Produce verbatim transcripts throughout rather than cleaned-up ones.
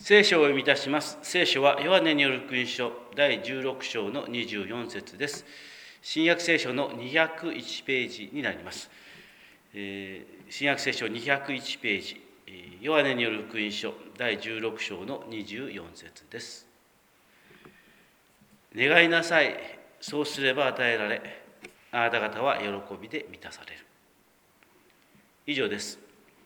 聖書を読み出します。聖書はヨハネによる福音書だいじゅうろく章のにじゅうよん節です。新約聖書のにひゃくいちページになります。えー、新約聖書にひゃくいちページ、ヨハネによる福音書だいじゅうろく章のにじゅうよん節です。願いなさい、そうすれば与えられ、あなた方は喜びで満たされる。以上です。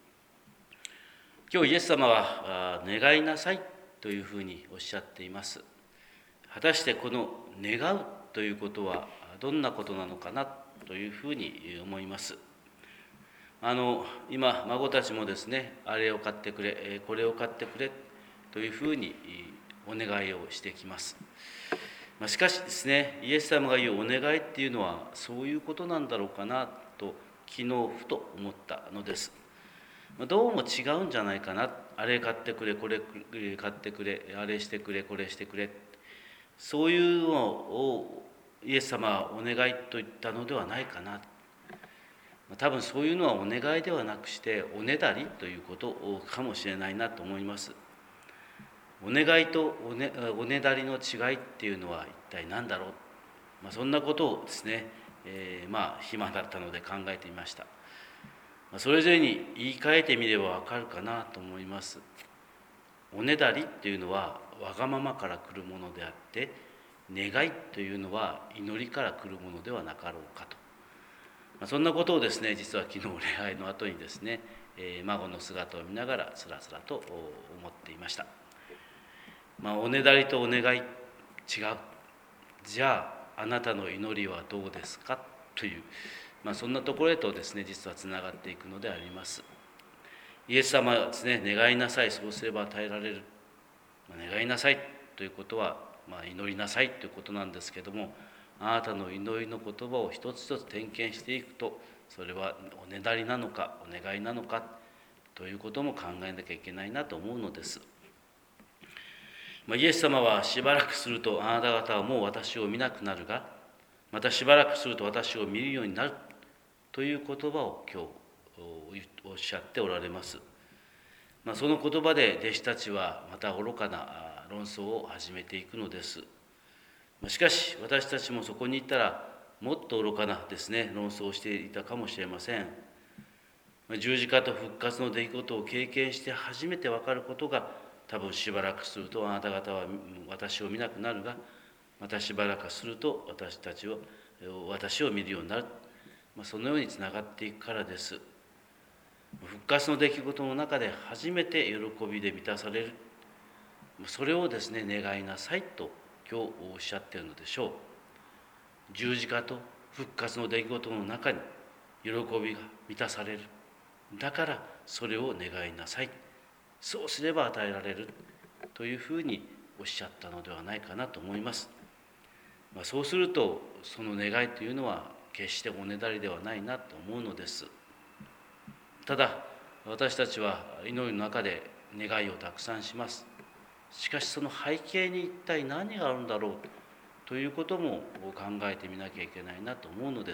今日イエス様は願いなさいというふうにおっしゃっています。果たしてこの願うということはどんなことなのかなというふうに思います。あの今孫たちもですね、あれを買ってくれ、これを買ってくれというふうにお願いをしてきます。しかしですね、イエス様が言うお願いっていうのはそういうことなんだろうかなと昨日ふと思ったのです。どうも違うんじゃないかな。あれ買ってくれ、これ買ってくれ、あれしてくれ、これしてくれ、そういうのをイエス様はお願いと言ったのではないかな。多分そういうのはお願いではなくしておねだりということかもしれないなと思います。お願いとお ね, おねだりの違いっていうのは一体何だろう、まあ、そんなことをですね、えー、まあ暇だったので考えてみました。それぞれに言い換えてみればわかるかなと思います。おねだりっていうのはわがままから来るものであって、願いというのは祈りから来るものではなかろうかと、まあ、そんなことをですね、実は昨日礼拝の後にですね、えー、孫の姿を見ながらつらつらと思っていました。まあ、おねだりとお願い違う。じゃああなたの祈りはどうですかという、まあ、そんなところへとですね、実はつながっていくのであります。イエス様はですね、願いなさい、そうすれば与えられる。まあ、願いなさいということは、まあ、祈りなさいということなんですけども、あなたの祈りの言葉を一つ一つ点検していくと、それはおねだりなのかお願いなのかということも考えなきゃいけないなと思うのです。まあ、イエス様はしばらくするとあなた方はもう私を見なくなるが、またしばらくすると私を見るようになるという言葉を今日おっしゃっておられます。まあ、その言葉で弟子たちはまた愚かな論争を始めていくのです。しかし私たちもそこに行ったらもっと愚かなですね、論争をしていたかもしれません。十字架と復活の出来事を経験して初めて分かることが、多分しばらくするとあなた方は私を見なくなるが、またしばらくすると私たちを私を見るようになる、まあ、そのようにつながっていくからです。復活の出来事の中で初めて喜びで満たされる、それをですね、願いなさいと今日おっしゃっているのでしょう。十字架と復活の出来事の中に喜びが満たされる。だからそれを願いなさい、そうすれば与えられるというふうにおっしゃったのではないかなと思います。まあ、そうするとその願いというのは決しておねだりではないなと思うのです。ただ私たちは祈りの中で願いをたくさんします。しかしその背景に一体何があるんだろうということも考えてみなきゃいけないなと思うのです。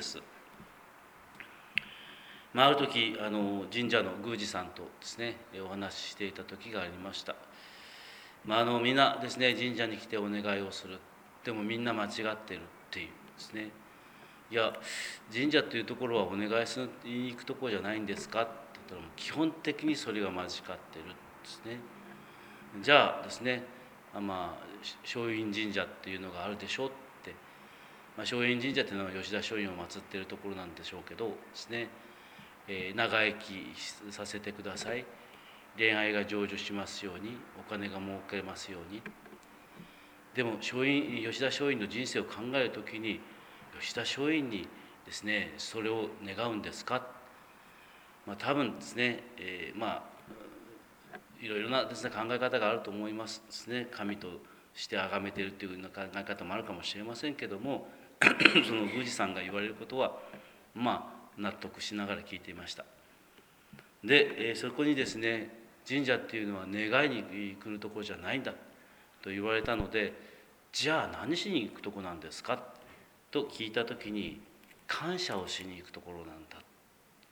まあ、ある時あの神社の宮司さんとですねお話ししていた時がありました。まあ、あのみんなですね、神社に来てお願いをする。でもみんな間違ってるっていうですね。いや、神社というところはお願いしに行くところじゃないんですかって言ったら、基本的にそれが間違ってるですね。じゃあですね、まあ松陰神社っていうのがあるでしょうって、まあ、松陰神社っていうのは吉田松陰を祀っているところなんでしょうけどですね、えー、長生きさせてください、恋愛が成就しますように、お金が儲けますように。でも松陰吉田松陰の人生を考えるときに、吉田松陰にですねそれを願うんですか。まあ、多分ですね、えー、まあいろいろなですね考え方があると思いますですね。神として崇めているというような考え方もあるかもしれませんけどもその宮司さんが言われることはまあ納得しながら聞いていました。で、えー、そこにですね、神社っていうのは願いに来るところじゃないんだと言われたので、じゃあ何しに行くとこなんですかと聞いたときに、感謝をしに行くところなんだ。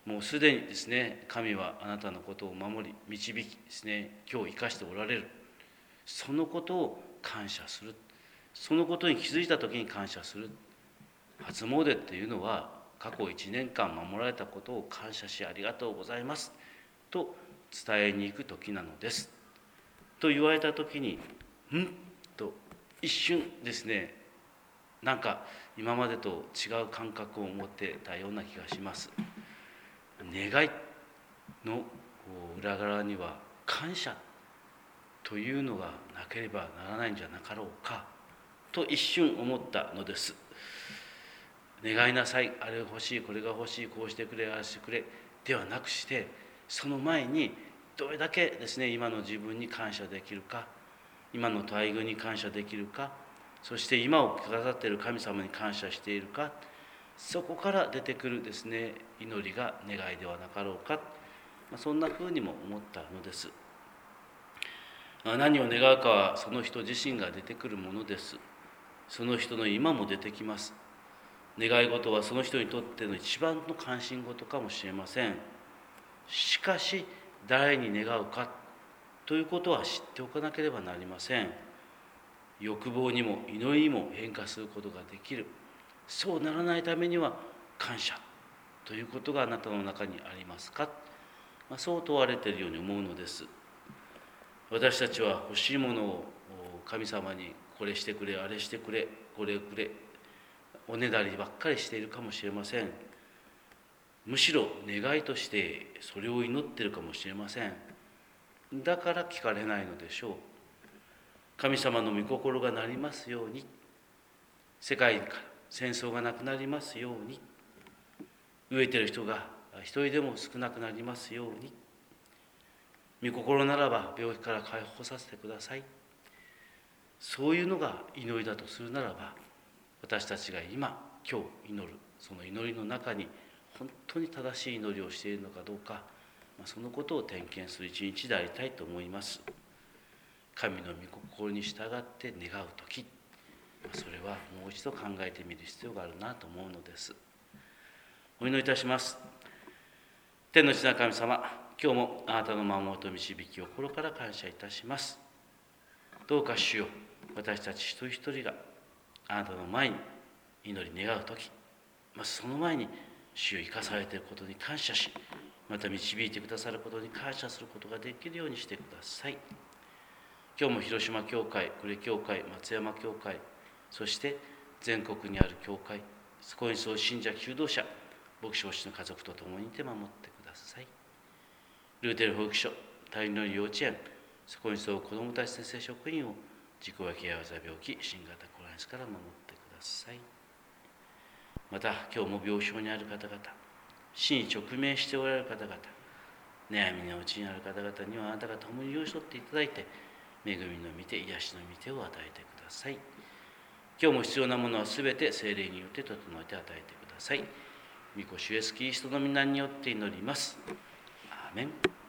もうすでにですね、神はあなたのことを守り導きですね、今日生かしておられる。そのことを感謝する。そのことに気づいた時に感謝する。初詣っていうのは過去いちねんかん守られたことを感謝しありがとうございますと伝えに行く時なのですと言われた時に、んと一瞬ですね、なんか今までと違う感覚を持ってたような気がします。願いの裏側には感謝というのがなければならないんじゃなかろうかと一瞬思ったのです。願いなさい、あれが欲しい、これが欲しい、こうしてくれ、ああしてくれではなくして、その前にどれだけですね、今の自分に感謝できるか、今の待遇に感謝できるか、そして今をくださっている神様に感謝しているか、そこから出てくるですね、祈りが願いではなかろうか、そんなふうにも思ったのです。何を願うかはその人自身が出てくるものです。その人の今も出てきます。願い事はその人にとっての一番の関心事かもしれません。しかし誰に願うかということは知っておかなければなりません。欲望にも祈りにも変化することができる。そうならないためには感謝ということがあなたの中にありますか、まあ、そう問われているように思うのです。私たちは欲しいものを神様にこれしてくれ、あれしてくれ、これくれ、おねだりばっかりしているかもしれません。むしろ願いとしてそれを祈っているかもしれません。だから聞かれないのでしょう。神様の御心がなりますように、世界から戦争がなくなりますように、飢えている人が一人でも少なくなりますように、御心ならば病気から解放させてください。そういうのが祈りだとするならば、私たちが今今日祈るその祈りの中に本当に正しい祈りをしているのかどうか、そのことを点検する一日でありたいと思います。神の御心に従って願うとき、それはもう一度考えてみる必要があるなと思うのです。お祈りいたします。天の地な神様、今日もあなたの守りと導きを心から感謝いたします。どうか主よ、私たち一人一人があなたの前に祈り願うとき、まずその前に主を生かされていることに感謝し、また導いてくださることに感謝することができるようにしてください。今日も広島教会、呉教会、松山教会、そして全国にある教会、そこにそう信者、求道者、牧師、牧師の家族と共にいて守ってください。ルーテル保育所、タイの幼稚園、そこにそう子どもたち先生職員を自己やけあざ病気、新型コロナウイルスから守ってください。また今日も病床にある方々、死に直面しておられる方々、悩みのうちにある方々にはあなたが共に寄り添っていただいて、恵みの御手、癒しの御手を与えてください。今日も必要なものはすべて聖霊によって整えて与えてください。御子主イエスキリストの皆によって祈ります。アーメン。